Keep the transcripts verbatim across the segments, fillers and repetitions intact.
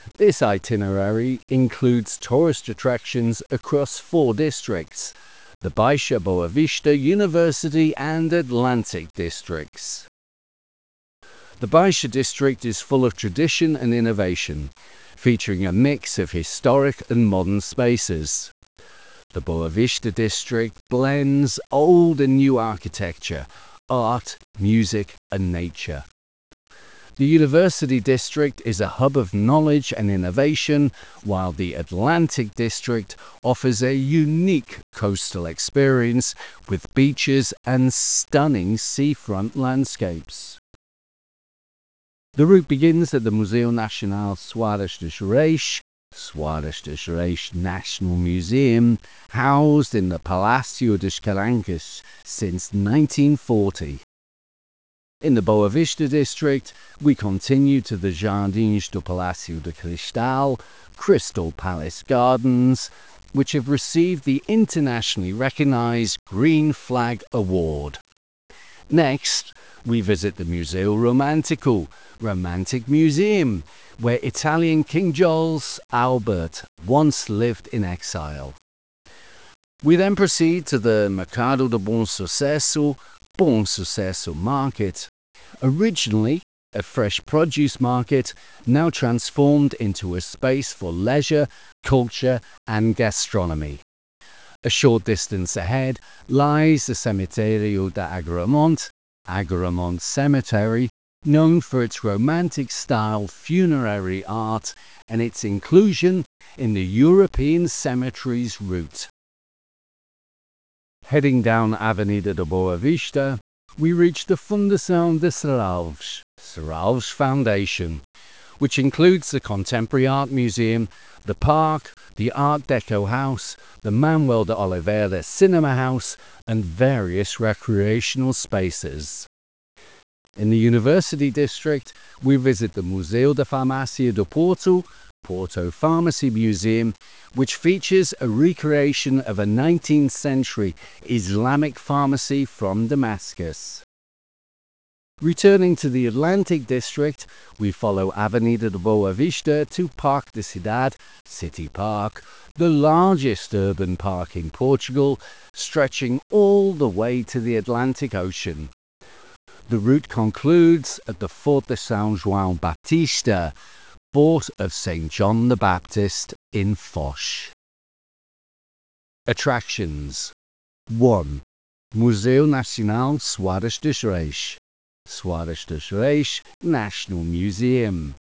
This itinerary includes tourist attractions across four districts: the Baixa Boa Vista, University and Atlantic districts. The Baixa district is full of tradition and innovation, featuring a mix of historic and modern spaces. The Boa Vista district blends old and new architecture, art, music and nature. The University district is a hub of knowledge and innovation, while the Atlantic district offers a unique coastal experience with beaches and stunning seafront landscapes. The route begins at the Museu Nacional Soares dos Reis, Soares dos Reis National Museum, housed in the Palácio das Carancas since nineteen forty. In the Boa Vista district, we continue to the Jardins do Palácio de Cristal, Crystal Palace Gardens, which have received the internationally recognized Green Flag Award. Next, we visit the Museu Romantico, Romantic Museum, where Italian King Charles Albert once lived in exile. We then proceed to the Mercado do Bom Sucesso, Bom Sucesso Market, originally a fresh produce market, now transformed into a space for leisure, culture and gastronomy. A short distance ahead lies the Cemitério da Agramonte, Agramonte Cemetery, known for its romantic-style funerary art and its inclusion in the European Cemeteries route. Heading down Avenida de Boa Vista, we reach the Fundação de Serralves, Serralves Foundation, which includes the Contemporary Art Museum, the park, the Art Deco House, the Manuel de Oliveira Cinema House, and various recreational spaces. In the University District, we visit the Museu da Farmácia do Porto, Porto Pharmacy Museum, which features a recreation of a nineteenth century Islamic pharmacy from Damascus. Returning to the Atlantic District, we follow Avenida de Boa Vista to Parque da Cidade, City Park, the largest urban park in Portugal, stretching all the way to the Atlantic Ocean. The route concludes at the Fort de São João Batista, Fort of Saint John the Baptist in Foz. Attractions. one. Museu Nacional Soares dos Reis, Soares dos Reis National Museum.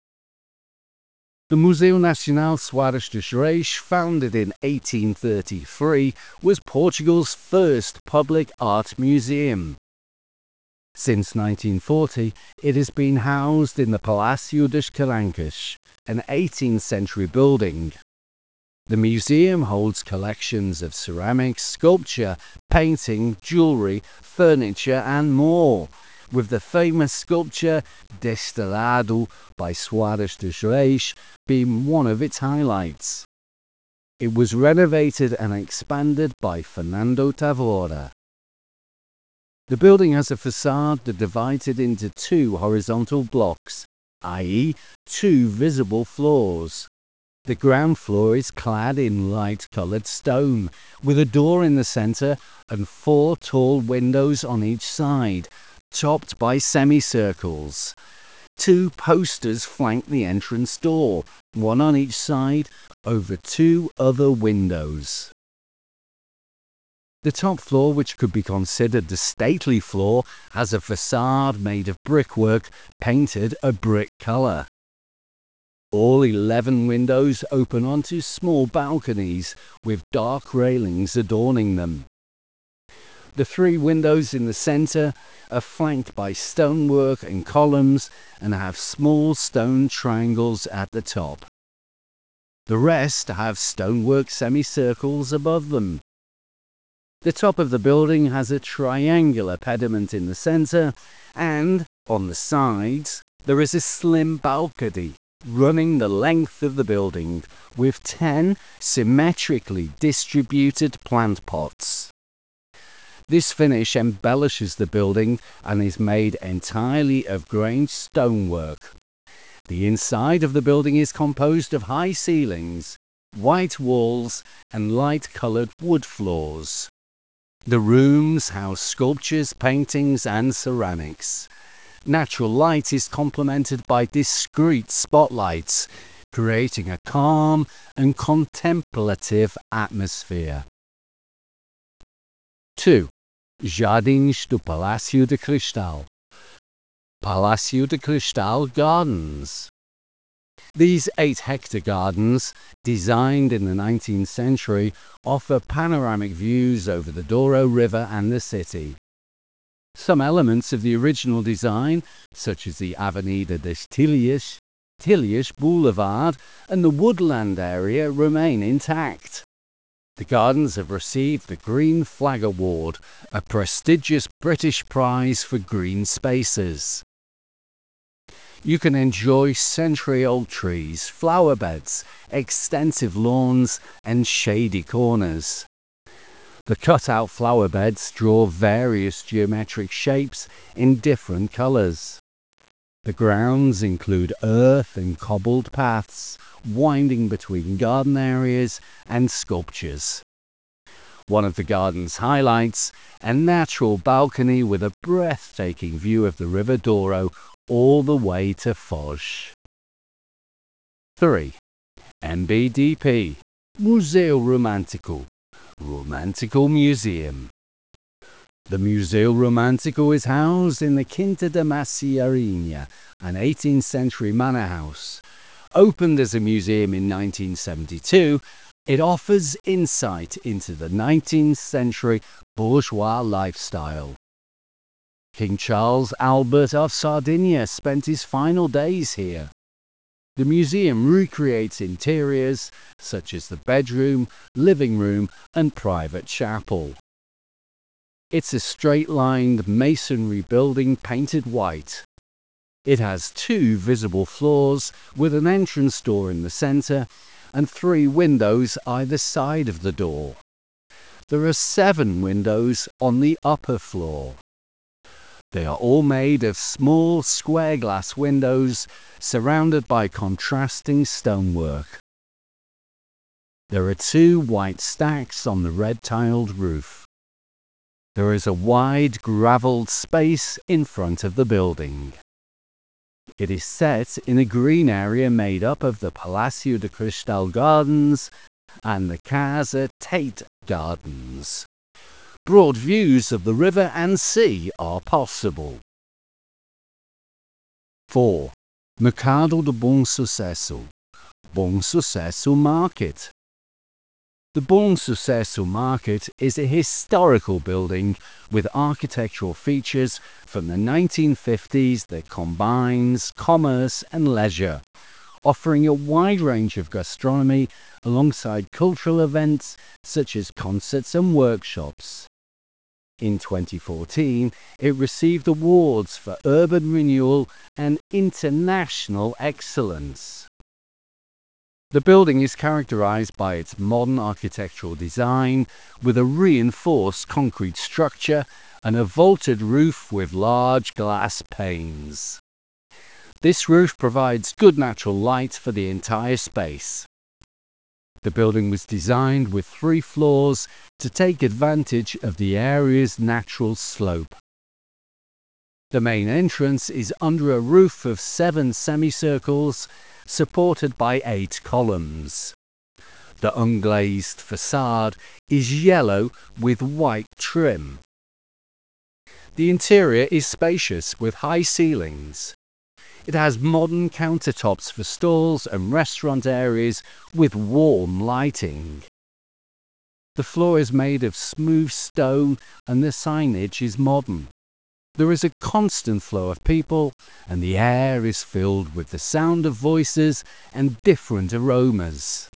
The Museu Nacional Soares dos Reis, founded in eighteen thirty-three, was Portugal's first public art museum. Since nineteen forty, it has been housed in the Palácio das Carancas, an eighteenth century building. The museum holds collections of ceramics, sculpture, painting, jewellery, furniture and more, with the famous sculpture Destilado by Soares dos Reis being one of its highlights. It was renovated and expanded by Fernando Tavora. The building has a facade that divides it into two horizontal blocks, that is, two visible floors. The ground floor is clad in light-coloured stone, with a door in the centre and four tall windows on each side, topped by semicircles. Two posters flank the entrance door, one on each side, over two other windows. The top floor, which could be considered the stately floor, has a facade made of brickwork painted a brick colour. All eleven windows open onto small balconies with dark railings adorning them. The three windows in the centre are flanked by stonework and columns and have small stone triangles at the top. The rest have stonework semicircles above them. The top of the building has a triangular pediment in the centre, and, on the sides, there is a slim balcony running the length of the building with ten symmetrically distributed plant pots. This finish embellishes the building and is made entirely of grained stonework. The inside of the building is composed of high ceilings, white walls, and light-colored wood floors. The rooms house sculptures, paintings, and ceramics. Natural light is complemented by discrete spotlights, creating a calm and contemplative atmosphere. two. Jardins do Palácio de Cristal. Palácio de Cristal Gardens. These eight-hectare gardens, designed in the nineteenth century, offer panoramic views over the Douro River and the city. Some elements of the original design, such as the Avenida das Tilhas, Tilhas Boulevard, and the woodland area, remain intact. The gardens have received the Green Flag Award, a prestigious British prize for green spaces. You can enjoy century-old trees, flower beds, extensive lawns, and shady corners. The cut-out flower beds draw various geometric shapes in different colours. The grounds include earth and cobbled paths, winding between garden areas and sculptures. One of the garden's highlights, a natural balcony with a breathtaking view of the River Douro all the way to Foz. three. M B D P, Museu Romântico, Romantical Museum. The Museu Romântico is housed in the Quinta da Maciarinha, an eighteenth century manor house. Opened as a museum in nineteen seventy-two, it offers insight into the nineteenth century bourgeois lifestyle. King Charles Albert of Sardinia spent his final days here. The museum recreates interiors such as the bedroom, living room, and private chapel. It's a straight-lined masonry building painted white. It has two visible floors with an entrance door in the center and three windows either side of the door. There are seven windows on the upper floor. They are all made of small square glass windows surrounded by contrasting stonework. There are two white stacks on the red-tiled roof. There is a wide gravelled space in front of the building. It is set in a green area made up of the Palácio de Cristal Gardens and the Casa Tate Gardens. Broad views of the river and sea are possible. four. Mercado do Bom Sucesso, Bom Sucesso Market. The Bom Sucesso Market is a historical building with architectural features from the nineteen fifties that combines commerce and leisure, offering a wide range of gastronomy alongside cultural events such as concerts and workshops. In twenty fourteen, it received awards for urban renewal and international excellence. The building is characterized by its modern architectural design with a reinforced concrete structure and a vaulted roof with large glass panes. This roof provides good natural light for the entire space. The building was designed with three floors to take advantage of the area's natural slope. The main entrance is under a roof of seven semicircles supported by eight columns. The unglazed facade is yellow with white trim. The interior is spacious with high ceilings. It has modern countertops for stalls and restaurant areas with warm lighting. The floor is made of smooth stone and the signage is modern. There is a constant flow of people and the air is filled with the sound of voices and different aromas.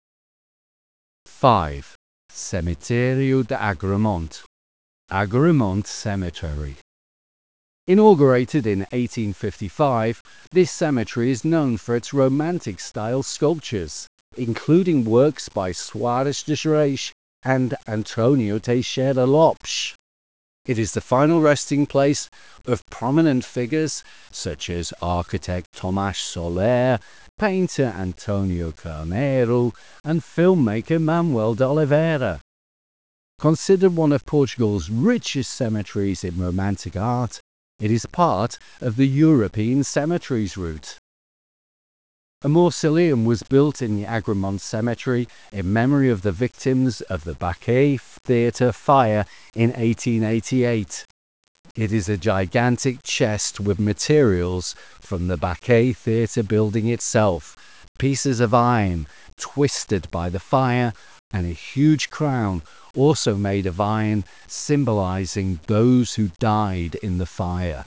five. Cemitério de Agramonte, Agramonte Cemetery. Inaugurated in eighteen fifty-five, this cemetery is known for its Romantic-style sculptures, including works by Soares de Xerez and Antonio Teixeira Lopes. It is the final resting place of prominent figures such as architect Tomás Soler, painter Antonio Carneiro, and filmmaker Manuel de Oliveira. Considered one of Portugal's richest cemeteries in Romantic art, it is part of the European cemeteries route. A mausoleum was built in the Agramont Cemetery in memory of the victims of the Bacchae Theatre fire in eighteen eighty-eight. It is a gigantic chest with materials from the Bacchae Theatre building itself, pieces of iron twisted by the fire, and a huge crown also made of iron, symbolizing those who died in the fire.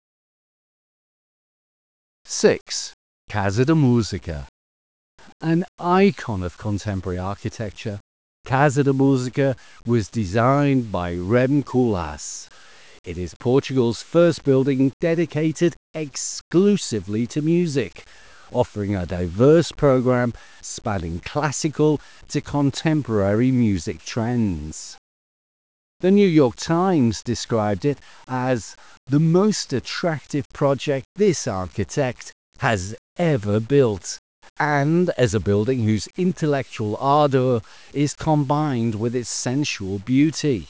six. Casa da Música. An icon of contemporary architecture, Casa da Música was designed by Rem Koolhaas. It is Portugal's first building dedicated exclusively to music, offering a diverse program spanning classical to contemporary music trends. The New York Times described it as the most attractive project this architect has ever built, and as a building whose intellectual ardor is combined with its sensual beauty.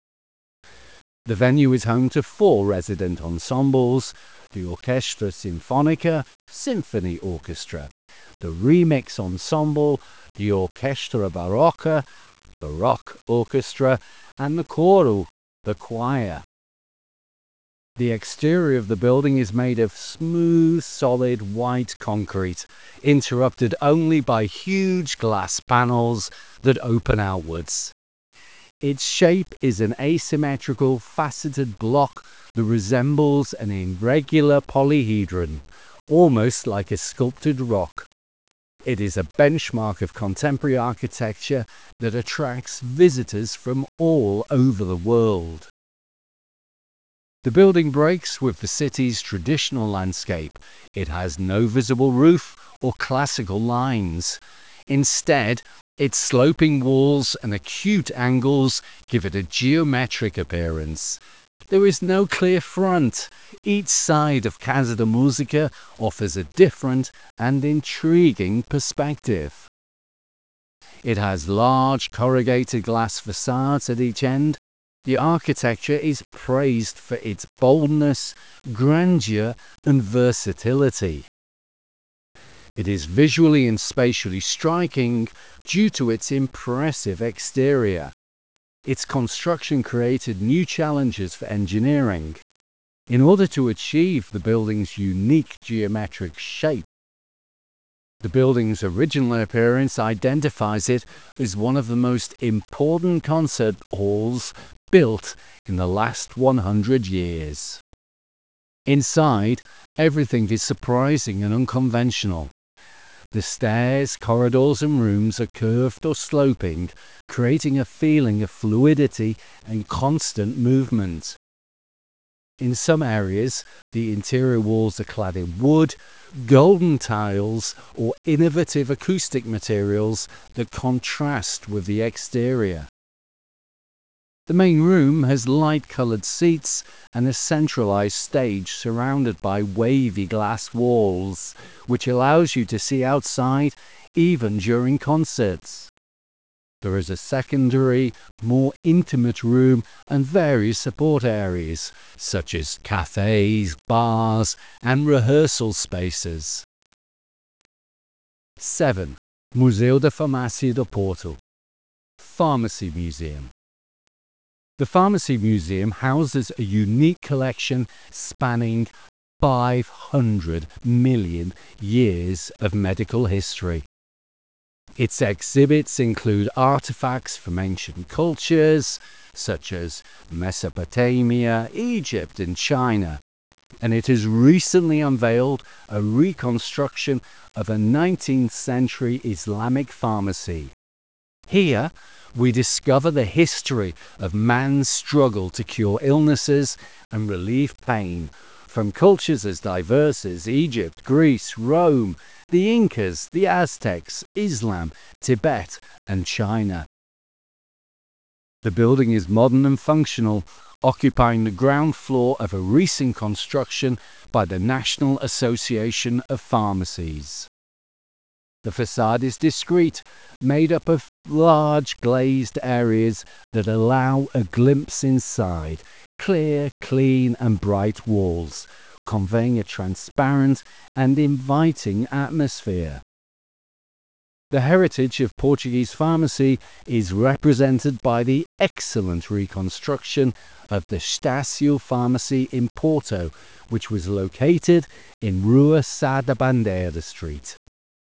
The venue is home to four resident ensembles: the Orchestra Sinfónica, Symphony Orchestra, the Remix Ensemble, the Orchestra Barocca, Baroque Orchestra, and the Coro, the choir. The exterior of the building is made of smooth, solid white concrete, interrupted only by huge glass panels that open outwards. Its shape is an asymmetrical, faceted block that resembles an irregular polyhedron, almost like a sculpted rock. It is a benchmark of contemporary architecture that attracts visitors from all over the world. The building breaks with the city's traditional landscape. It has no visible roof or classical lines. Instead, its sloping walls and acute angles give it a geometric appearance. There is no clear front. Each side of Casa da Música offers a different and intriguing perspective. It has large corrugated glass facades at each end. The architecture is praised for its boldness, grandeur, and versatility. It is visually and spatially striking due to its impressive exterior. Its construction created new challenges for engineering. In order to achieve the building's unique geometric shape, the building's original appearance identifies it as one of the most important concert halls built in the last one hundred years. Inside, everything is surprising and unconventional. The stairs, corridors, and rooms are curved or sloping, creating a feeling of fluidity and constant movement. In some areas, the interior walls are clad in wood, golden tiles, or innovative acoustic materials that contrast with the exterior. The main room has light-colored seats and a centralized stage surrounded by wavy glass walls, which allows you to see outside even during concerts. There is a secondary, more intimate room and various support areas, such as cafes, bars, and rehearsal spaces. seven. Museu da Farmácia do Porto. Pharmacy Museum. The Pharmacy Museum houses a unique collection spanning five hundred million years of medical history. Its exhibits include artifacts from ancient cultures, such as Mesopotamia, Egypt, and China, and it has recently unveiled a reconstruction of a nineteenth century Islamic pharmacy. Here, we discover the history of man's struggle to cure illnesses and relieve pain, from cultures as diverse as Egypt, Greece, Rome, the Incas, the Aztecs, Islam, Tibet, and China. The building is modern and functional, occupying the ground floor of a recent construction by the National Association of Pharmacies. The facade is discreet, made up of large glazed areas that allow a glimpse inside, clear, clean and bright walls, conveying a transparent and inviting atmosphere. The heritage of Portuguese pharmacy is represented by the excellent reconstruction of the Estácio Pharmacy in Porto, which was located in Rua Sá da Bandeira Street.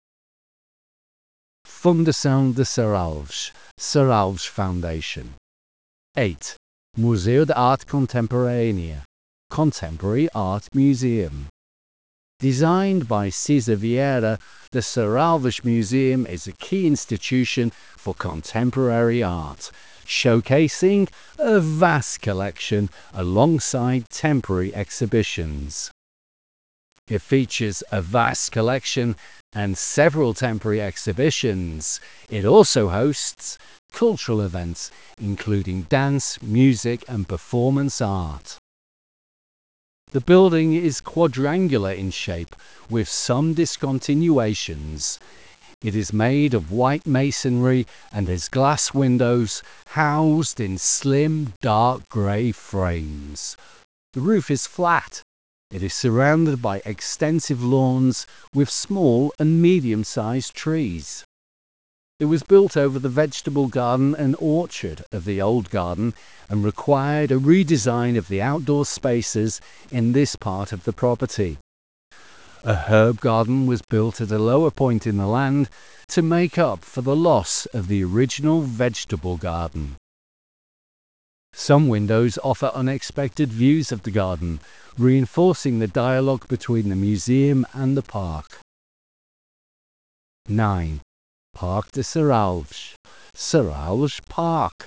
Fundação de Serralves, Serralves Foundation. eight. Museu de Arte Contemporânea, Contemporary Art Museum. Designed by César Vieira, the Serralves Museum is a key institution for contemporary art, showcasing a vast collection alongside temporary exhibitions. It features a vast collection and several temporary exhibitions. It also hosts cultural events, including dance, music, and performance art. The building is quadrangular in shape, with some discontinuations. It is made of white masonry and has glass windows housed in slim, dark grey frames. The roof is flat. It is surrounded by extensive lawns with small and medium-sized trees. It was built over the vegetable garden and orchard of the old garden and required a redesign of the outdoor spaces in this part of the property. A herb garden was built at a lower point in the land to make up for the loss of the original vegetable garden. Some windows offer unexpected views of the garden, reinforcing the dialogue between the museum and the park. nine. Parque de Serralves, Serralves Park.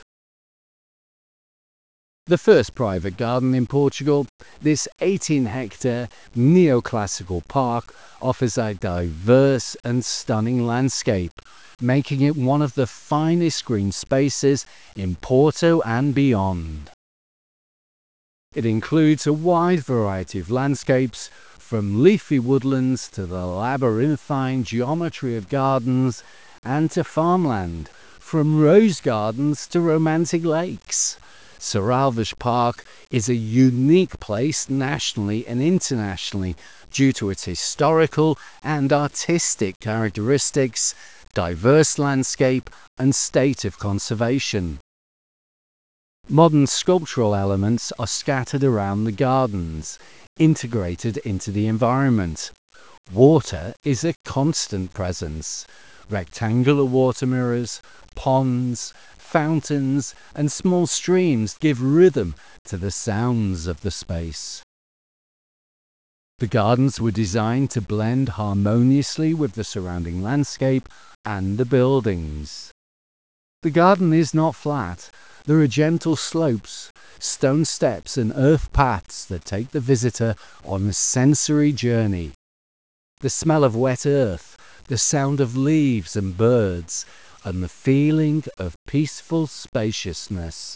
The first private garden in Portugal, this eighteen hectare neoclassical park offers a diverse and stunning landscape, making it one of the finest green spaces in Porto and beyond. It includes a wide variety of landscapes, from leafy woodlands to the labyrinthine geometry of gardens and to farmland, from rose gardens to romantic lakes. Serralves Park is a unique place nationally and internationally due to its historical and artistic characteristics, diverse landscape, and state of conservation. Modern sculptural elements are scattered around the gardens, integrated into the environment. Water is a constant presence. Rectangular water mirrors, ponds, fountains, and small streams give rhythm to the sounds of the space. The gardens were designed to blend harmoniously with the surrounding landscape and the buildings. The garden is not flat. There are gentle slopes, stone steps, and earth paths that take the visitor on a sensory journey. The smell of wet earth, the sound of leaves and birds, and the feeling of peaceful spaciousness.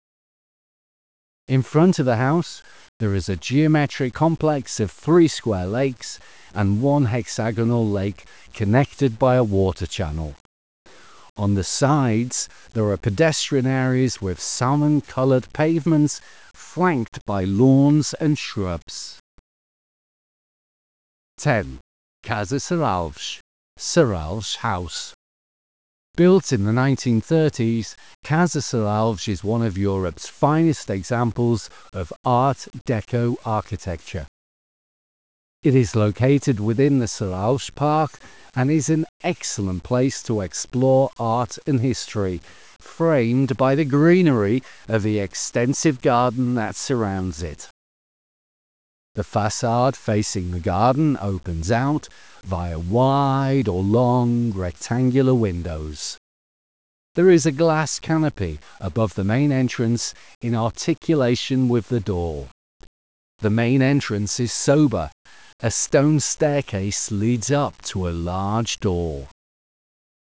In front of the house, there is a geometric complex of three square lakes and one hexagonal lake connected by a water channel. On the sides, there are pedestrian areas with salmon-coloured pavements flanked by lawns and shrubs. ten. Casa Serralves, Serralves House. Built in the nineteen thirties, Casa Serralves is one of Europe's finest examples of Art Deco architecture. It is located within the Serralves Park and is an excellent place to explore art and history, framed by the greenery of the extensive garden that surrounds it. The facade facing the garden opens out via wide or long rectangular windows. There is a glass canopy above the main entrance in articulation with the door. The main entrance is sober. A stone staircase leads up to a large door.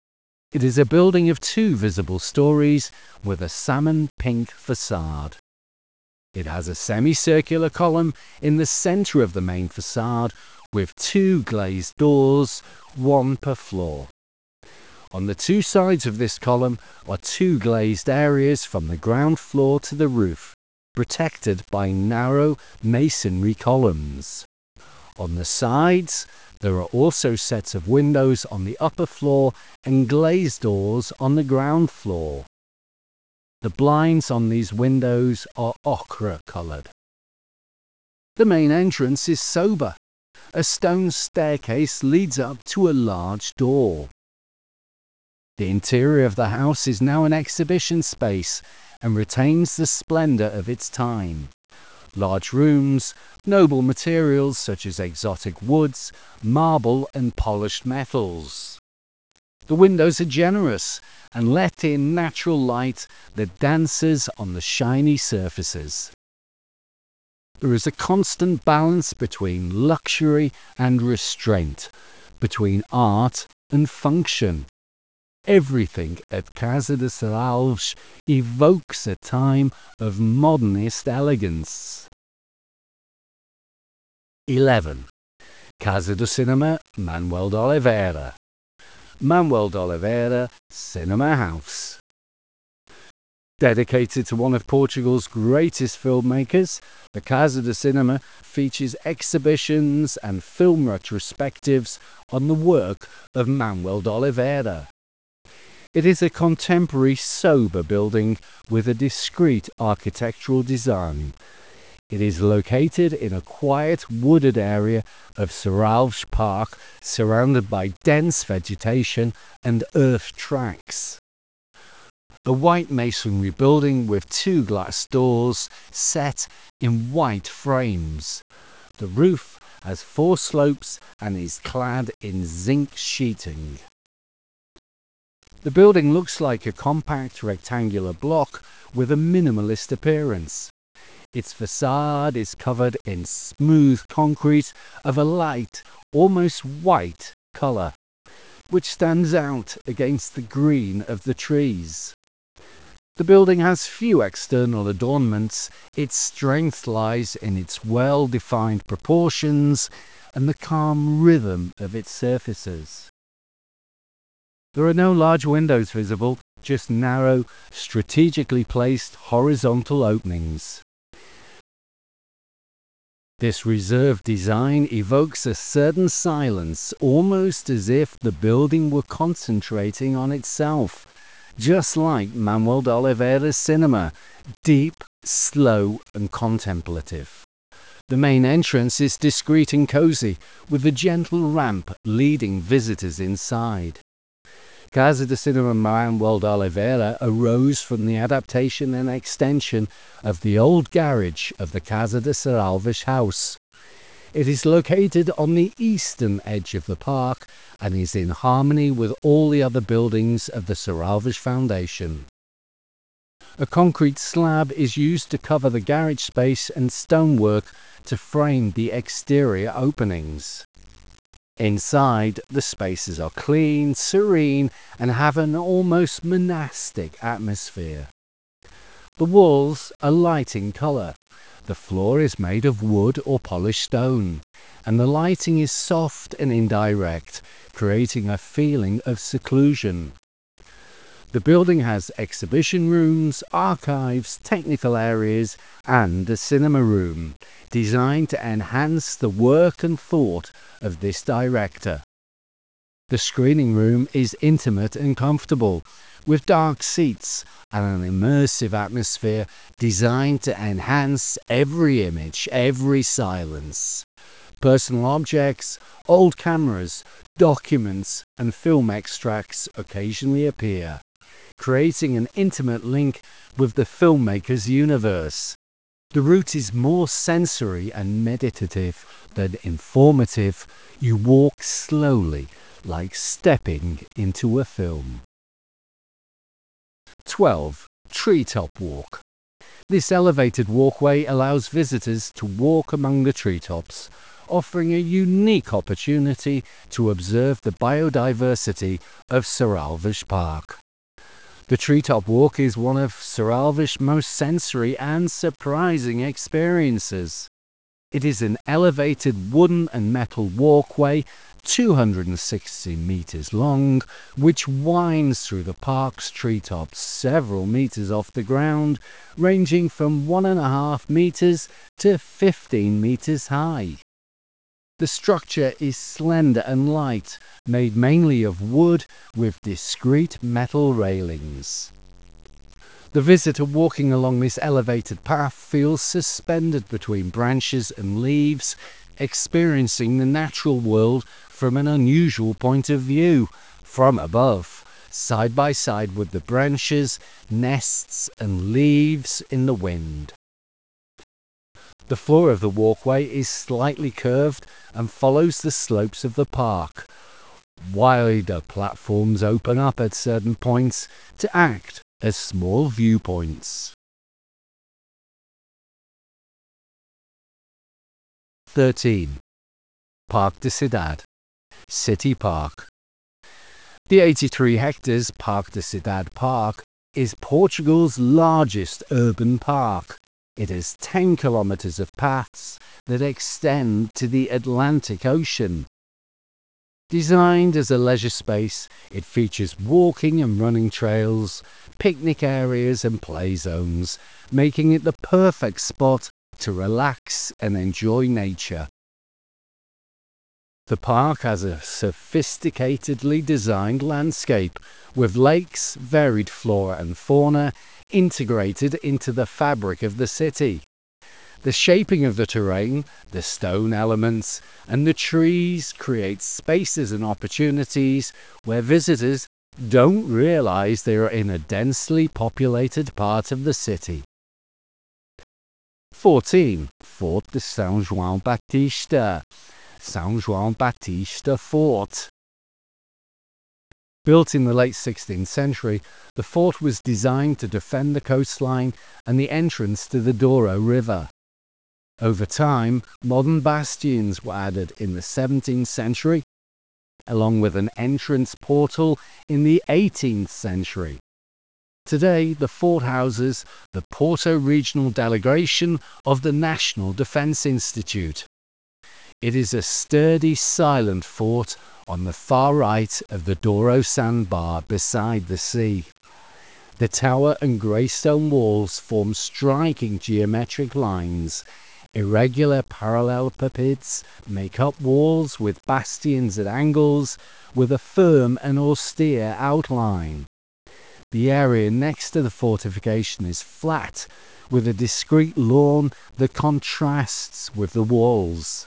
It is a building of two visible stories with a salmon pink facade. It has a semicircular column in the center of the main facade with two glazed doors, one per floor. On the two sides of this column are two glazed areas from the ground floor to the roof, protected by narrow masonry columns. On the sides, there are also sets of windows on the upper floor and glazed doors on the ground floor. The blinds on these windows are ochre-colored. The main entrance is sober. A stone staircase leads up to a large door. The interior of the house is now an exhibition space and retains the splendor of its time. Large rooms, noble materials such as exotic woods, marble and polished metals. The windows are generous and let in natural light that dances on the shiny surfaces. There is a constant balance between luxury and restraint, between art and function. Everything at Casa de Serralves evokes a time of modernist elegance. eleven. Casa do Cinema Manuel de Oliveira. Manuel de Oliveira Cinema House. Dedicated to one of Portugal's greatest filmmakers, the Casa do Cinema features exhibitions and film retrospectives on the work of Manuel de Oliveira. It is a contemporary, sober building with a discreet architectural design. It is located in a quiet, wooded area of Serralves Park, surrounded by dense vegetation and earth tracks. A white masonry building with two glass doors set in white frames. The roof has four slopes and is clad in zinc sheeting. The building looks like a compact rectangular block with a minimalist appearance. Its facade is covered in smooth concrete of a light, almost white color, which stands out against the green of the trees. The building has few external adornments. Its strength lies in its well-defined proportions and the calm rhythm of its surfaces. There are no large windows visible, just narrow, strategically placed horizontal openings. This reserved design evokes a certain silence, almost as if the building were concentrating on itself, just like Manuel de Oliveira's cinema, deep, slow and contemplative. The main entrance is discreet and cozy, with a gentle ramp leading visitors inside. Casa de Cinema Manuel de Oliveira arose from the adaptation and extension of the old garage of the Casa de Serralves house. It is located on the eastern edge of the park and is in harmony with all the other buildings of the Serralves Foundation. A concrete slab is used to cover the garage space and stonework to frame the exterior openings. Inside, the spaces are clean, serene, and have an almost monastic atmosphere. The walls are light in color. The floor is made of wood or polished stone, and the lighting is soft and indirect, creating a feeling of seclusion. The building has exhibition rooms, archives, technical areas, and a cinema room, designed to enhance the work and thought of this director. The screening room is intimate and comfortable, with dark seats and an immersive atmosphere designed to enhance every image, every silence. Personal objects, old cameras, documents, and film extracts occasionally appear, creating an intimate link with the filmmaker's universe. The route is more sensory and meditative than informative. You walk slowly, like stepping into a film. twelve. Treetop Walk. This elevated walkway allows visitors to walk among the treetops, offering a unique opportunity to observe the biodiversity of Sărălvești Park. The Treetop Walk is one of Sărălvești's most sensory and surprising experiences. It is an elevated wooden and metal walkway, two hundred sixty meters long, which winds through the park's treetops several meters off the ground, ranging from one and a half meters to fifteen meters high. The structure is slender and light, made mainly of wood with discrete metal railings. The visitor walking along this elevated path feels suspended between branches and leaves, experiencing the natural world from an unusual point of view, from above, side by side with the branches, nests, and leaves in the wind. The floor of the walkway is slightly curved and follows the slopes of the park. Wider platforms open up at certain points to act as small viewpoints. thirteen. Parque da Cidade, City Park. The eighty-three hectares Parque da Cidade Park is Portugal's largest urban park. It has ten kilometers of paths that extend to the Atlantic Ocean. Designed as a leisure space, it features walking and running trails, picnic areas and play zones, making it the perfect spot to relax and enjoy nature. The park has a sophisticatedly designed landscape, with lakes, varied flora and fauna integrated into the fabric of the city. The shaping of the terrain, the stone elements, and the trees create spaces and opportunities where visitors don't realize they are in a densely populated part of the city. fourteen. Fort de São João Batista, São João Batista Fort. Built in the late sixteenth century, the fort was designed to defend the coastline and the entrance to the Douro River. Over time, modern bastions were added in the seventeenth century, along with an entrance portal in the eighteenth century. Today, the fort houses the Porto Regional Delegation of the National Defence Institute. It is a sturdy, silent fort on the far right of the Douro sandbar beside the sea. The tower and grey stone walls form striking geometric lines. Irregular parallel parapets make up walls with bastions at angles, with a firm and austere outline. The area next to the fortification is flat, with a discrete lawn that contrasts with the walls.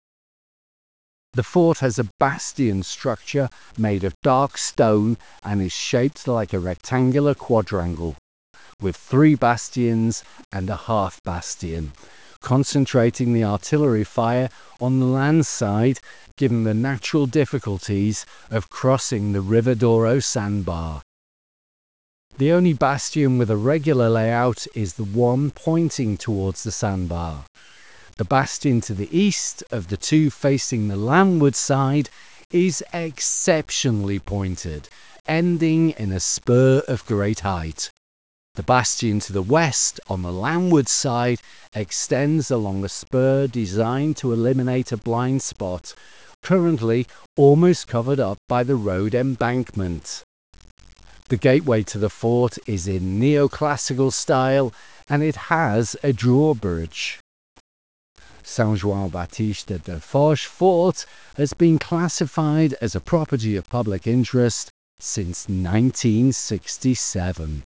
The fort has a bastion structure made of dark stone and is shaped like a rectangular quadrangle, with three bastions and a half bastion, concentrating the artillery fire on the land side, given the natural difficulties of crossing the River Douro sandbar. The only bastion with a regular layout is the one pointing towards the sandbar. The bastion to the east of the two facing the landward side is exceptionally pointed, ending in a spur of great height. The bastion to the west on the landward side extends along a spur designed to eliminate a blind spot, currently almost covered up by the road embankment. The gateway to the fort is in neoclassical style and it has a drawbridge. São João Batista da Foz Fort has been classified as a property of public interest since nineteen sixty-seven.